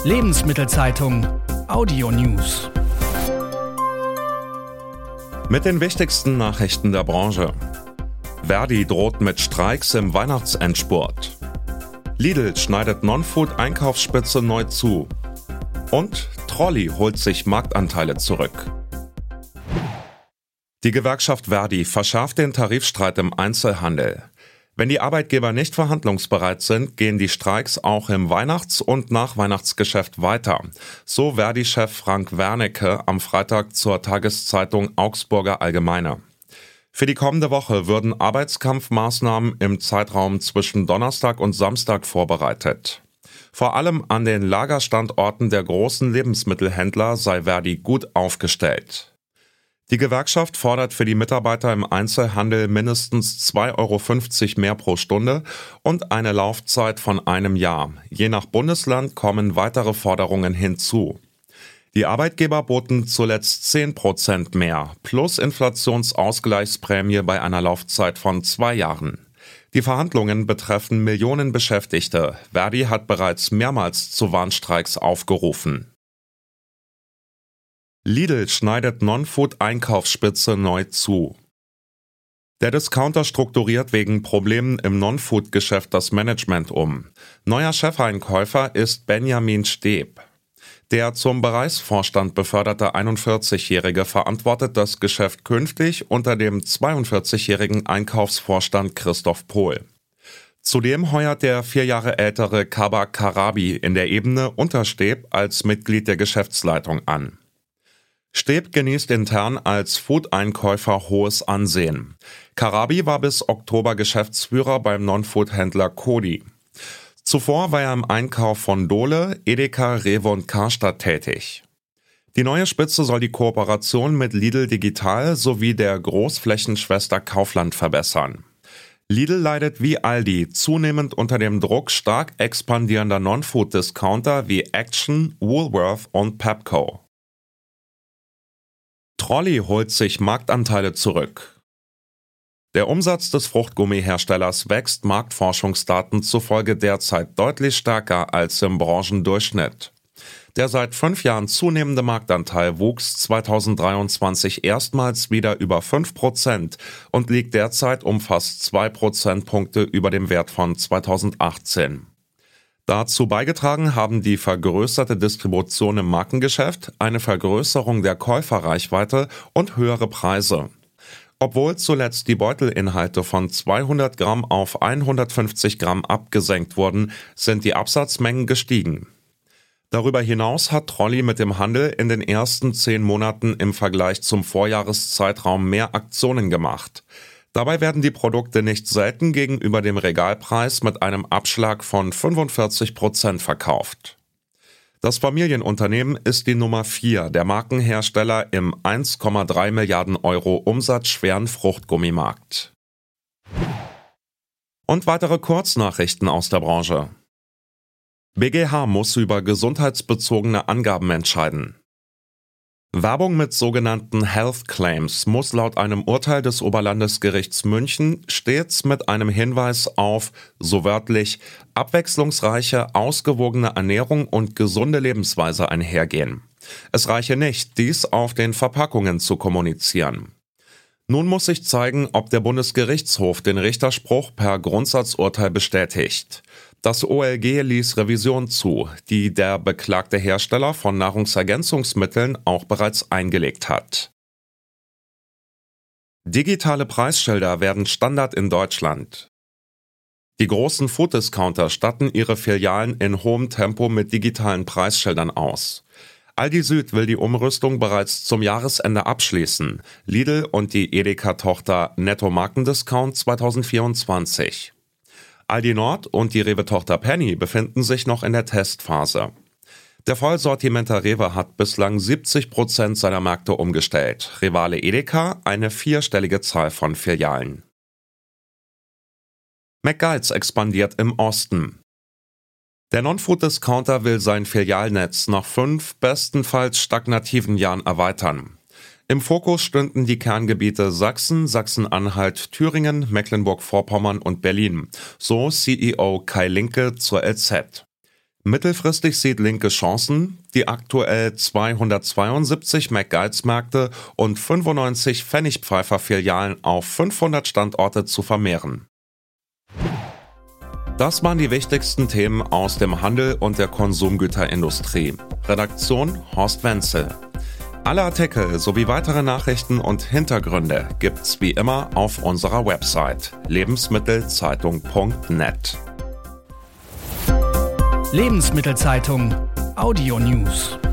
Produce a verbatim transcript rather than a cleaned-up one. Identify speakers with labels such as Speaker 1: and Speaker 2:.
Speaker 1: Lebensmittelzeitung Audio News.
Speaker 2: Mit den wichtigsten Nachrichten der Branche. Verdi droht mit Streiks im Weihnachtsendspurt. Lidl schneidet Non-Food-Einkaufsspitze neu zu. Und Trolli holt sich Marktanteile zurück. Die Gewerkschaft Verdi verschärft den Tarifstreit im Einzelhandel. Wenn die Arbeitgeber nicht verhandlungsbereit sind, gehen die Streiks auch im Weihnachts- und Nachweihnachtsgeschäft weiter. So Verdi-Chef Frank Wernicke am Freitag zur Tageszeitung Augsburger Allgemeine. Für die kommende Woche würden Arbeitskampfmaßnahmen im Zeitraum zwischen Donnerstag und Samstag vorbereitet. Vor allem an den Lagerstandorten der großen Lebensmittelhändler sei Verdi gut aufgestellt. Die Gewerkschaft fordert für die Mitarbeiter im Einzelhandel mindestens zwei Euro fünfzig mehr pro Stunde und eine Laufzeit von einem Jahr. Je nach Bundesland kommen weitere Forderungen hinzu. Die Arbeitgeber boten zuletzt zehn Prozent mehr, plus Inflationsausgleichsprämie bei einer Laufzeit von zwei Jahren. Die Verhandlungen betreffen Millionen Beschäftigte. Verdi hat bereits mehrmals zu Warnstreiks aufgerufen. Lidl schneidet Non-Food-Einkaufsspitze neu zu. Der Discounter strukturiert wegen Problemen im Non-Food-Geschäft das Management um. Neuer Chefeinkäufer ist Benjamin Steeb. Der zum Bereichsvorstand beförderte einundvierzigjährige verantwortet das Geschäft künftig unter dem zweiundvierzigjährigen Einkaufsvorstand Christoph Pohl. Zudem heuert der vier Jahre ältere Kaba Karabi in der Ebene unter Steeb als Mitglied der Geschäftsleitung an. Steeb genießt intern als Food-Einkäufer hohes Ansehen. Karabi war bis Oktober Geschäftsführer beim Non-Food-Händler Kodi. Zuvor war er im Einkauf von Dole, Edeka, Rewe und Karstadt tätig. Die neue Spitze soll die Kooperation mit Lidl Digital sowie der Großflächenschwester Kaufland verbessern. Lidl leidet wie Aldi zunehmend unter dem Druck stark expandierender Non-Food-Discounter wie Action, Woolworth und Pepco. Trolli holt sich Marktanteile zurück. Der Umsatz des Fruchtgummiherstellers wächst Marktforschungsdaten zufolge derzeit deutlich stärker als im Branchendurchschnitt. Der seit fünf Jahren zunehmende Marktanteil wuchs zweitausenddreiundzwanzig erstmals wieder über fünf Prozent und liegt derzeit um fast zwei Prozentpunkte über dem Wert von zweitausendachtzehn. Dazu beigetragen haben die vergrößerte Distribution im Markengeschäft, eine Vergrößerung der Käuferreichweite und höhere Preise. Obwohl zuletzt die Beutelinhalte von zweihundert Gramm auf hundertfünfzig Gramm abgesenkt wurden, sind die Absatzmengen gestiegen. Darüber hinaus hat Trolli mit dem Handel in den ersten zehn Monaten im Vergleich zum Vorjahreszeitraum mehr Aktionen gemacht. Dabei werden die Produkte nicht selten gegenüber dem Regalpreis mit einem Abschlag von fünfundvierzig Prozent verkauft. Das Familienunternehmen ist die Nummer vier der Markenhersteller im eins Komma drei Milliarden Euro umsatzschweren Fruchtgummimarkt. Und weitere Kurznachrichten aus der Branche. B G H muss über gesundheitsbezogene Angaben entscheiden. Werbung mit sogenannten Health Claims muss laut einem Urteil des Oberlandesgerichts München stets mit einem Hinweis auf, so wörtlich, abwechslungsreiche, ausgewogene Ernährung und gesunde Lebensweise einhergehen. Es reiche nicht, dies auf den Verpackungen zu kommunizieren. Nun muss sich zeigen, ob der Bundesgerichtshof den Richterspruch per Grundsatzurteil bestätigt. Das O L G ließ Revision zu, die der beklagte Hersteller von Nahrungsergänzungsmitteln auch bereits eingelegt hat. Digitale Preisschilder werden Standard in Deutschland. Die großen Food-Discounter statten ihre Filialen in hohem Tempo mit digitalen Preisschildern aus. Aldi Süd will die Umrüstung bereits zum Jahresende abschließen, Lidl und die Edeka-Tochter Netto Markendiscount zweitausendvierundzwanzig. Aldi Nord und die Rewe-Tochter Penny befinden sich noch in der Testphase. Der Vollsortimenter Rewe hat bislang siebzig Prozent seiner Märkte umgestellt, Rivale Edeka eine vierstellige Zahl von Filialen. McGuides expandiert im Osten. Der Non-Food-Discounter will sein Filialnetz nach fünf bestenfalls stagnativen Jahren erweitern. Im Fokus stünden die Kerngebiete Sachsen, Sachsen-Anhalt, Thüringen, Mecklenburg-Vorpommern und Berlin, so C E O Kai Linke zur L Z. Mittelfristig sieht Linke Chancen, die aktuell zweihundertzweiundsiebzig McGuides-Märkte und fünfundneunzig Pfennigpfeifer-Filialen auf fünfhundert Standorte zu vermehren. Das waren die wichtigsten Themen aus dem Handel und der Konsumgüterindustrie. Redaktion Horst Wenzel. Alle Artikel sowie weitere Nachrichten und Hintergründe gibt's wie immer auf unserer Website lebensmittelzeitung punkt net.
Speaker 1: Lebensmittelzeitung Audio News.